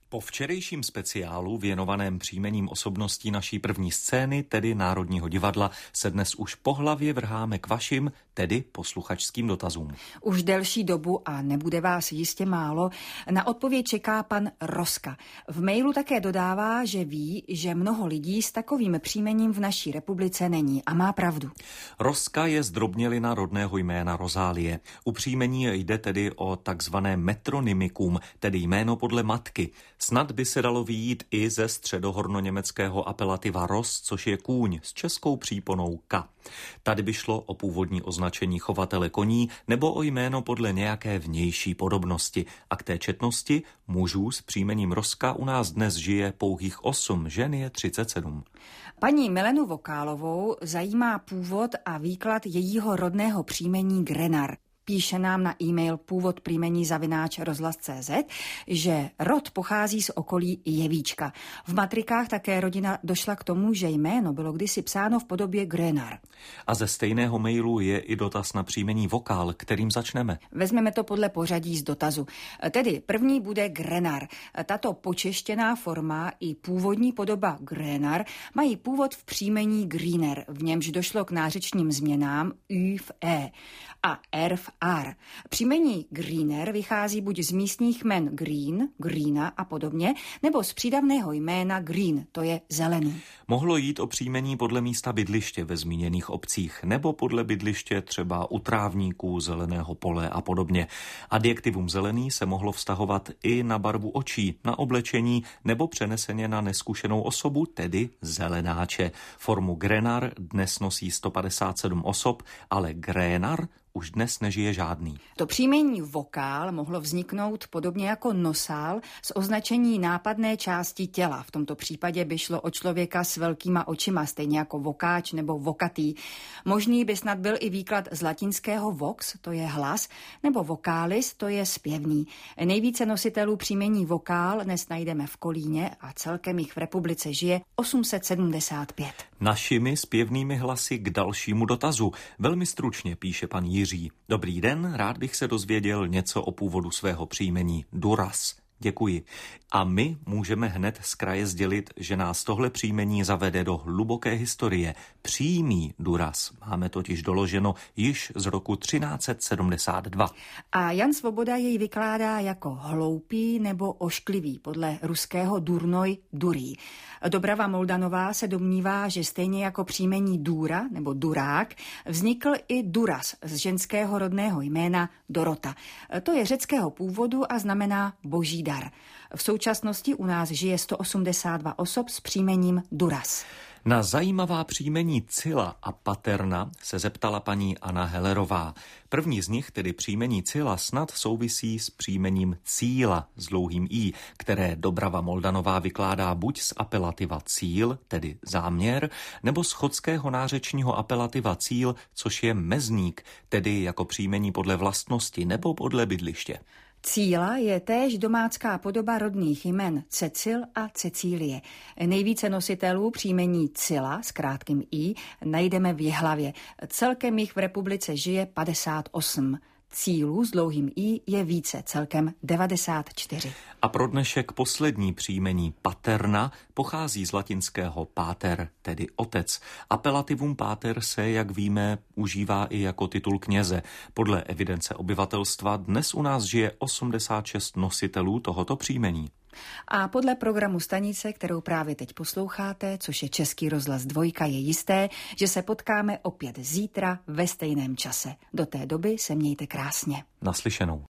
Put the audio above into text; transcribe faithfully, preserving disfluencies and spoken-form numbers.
Po včerejším speciálu věnovaném příjmením osobností naší první scény, tedy Národního divadla, se dnes už po hlavě vrháme k vašim, tedy posluchačským dotazům. Už delší dobu, a nebude vás jistě málo, na odpověď čeká pan Roska. V mailu také dodává, že ví, že mnoho lidí s takovým příjmením v naší republice není, a má pravdu. Roska je zdrobnělina rodného jména Rozálie. U příjmení jde tedy o takzvané metronymicum, tedy jméno podle matky. Snad by se dalo vyjít i ze středohornoněmeckého apelativa Ros, což je kůň s českou příponou K. Tady by šlo o původní označení chovatele koní nebo o jméno podle nějaké vnější podobnosti. A k té četnosti mužů s příjmením Roska u nás dnes žije pouhých osm, žen je třicet sedm. Paní Milenu Vokálovou zajímá původ a výklad jejího rodného příjmení Grenar. Píše nám na e-mail původ příjmení zavináč rozhlas tečka cé zet, že rod pochází z okolí Jevíčka. V matrikách také rodina došla k tomu, že jméno bylo kdysi psáno v podobě Grenar. A ze stejného mailu je i dotaz na příjmení Vokál, kterým začneme. Vezmeme to podle pořadí z dotazu. Tedy první bude Grenar. Tato počeštěná forma i původní podoba Grenar mají původ v příjmení Greener, v němž došlo k nářečním změnám U v E a R v R. Příjmení Greener vychází buď z místních jmen Green, Greena a podobně, nebo z přídavného jména Green, to je zelený. Mohlo jít o příjmení podle místa bydliště ve zmíněných obcích, nebo podle bydliště třeba u trávníků, zeleného pole a podobně. Adjektivum zelený se mohlo vztahovat i na barvu očí, na oblečení, nebo přeneseně na neskušenou osobu, tedy zelenáče. Formu Grenar dnes nosí sto padesát sedm osob, ale Grénar už dnes nežije žádný. To příjmení Vokál mohlo vzniknout podobně jako nosál z označení nápadné části těla. V tomto případě by šlo o člověka s velkýma očima, stejně jako vokáč nebo vokatý. Možný by snad byl i výklad z latinského vox, to je hlas, nebo vokális, to je zpěvný. Nejvíce nositelů příjmení Vokál dnes najdeme v Kolíně a celkem jich v republice žije osm set sedmdesát pět. Našimi zpěvnými hlasy k dalšímu dotazu. Velmi stručně píše pan Jiří. Dobrý den, rád bych se dozvěděl něco o původu svého příjmení Duras. Děkuji. A my můžeme hned z kraje sdělit, že nás tohle příjmení zavede do hluboké historie. Přímý Duras máme totiž doloženo již z roku třináct set sedmdesát dva. A Jan Svoboda jej vykládá jako hloupý nebo ošklivý, podle ruského Durnoj Durý. Dobrava Moldanová se domnívá, že stejně jako příjmení Dura nebo Durák vznikl i Duras z ženského rodného jména Dorota. To je řeckého původu a znamená boží dar. V současnosti u nás žije sto osmdesát dva osob s příjmením Duras. Na zajímavá příjmení Cila a Paterna se zeptala paní Anna Hellerová. První z nich, tedy příjmení Cila, snad souvisí s příjmením Cíla s dlouhým i, které Dobrava Moldanová vykládá buď z apelativa cíl, tedy záměr, nebo z chotského nářečního apelativa cíl, což je mezník, tedy jako příjmení podle vlastnosti nebo podle bydliště. Cíla je též domácká podoba rodných jmen Cecil a Cecílie. Nejvíce nositelů příjmení Cila s krátkým i najdeme v Jihlavě. Celkem jich v republice žije padesát osm. Cílů s dlouhým i je více, celkem devadesát čtyři. A pro dnešek poslední příjmení Paterna pochází z latinského pater, tedy otec. Apelativum pater se, jak víme, užívá i jako titul kněze. Podle evidence obyvatelstva dnes u nás žije osmdesát šest nositelů tohoto příjmení. A podle programu stanice, kterou právě teď posloucháte, což je Český rozhlas dvojka, je jisté, že se potkáme opět zítra ve stejném čase. Do té doby se mějte krásně. Naslyšenou.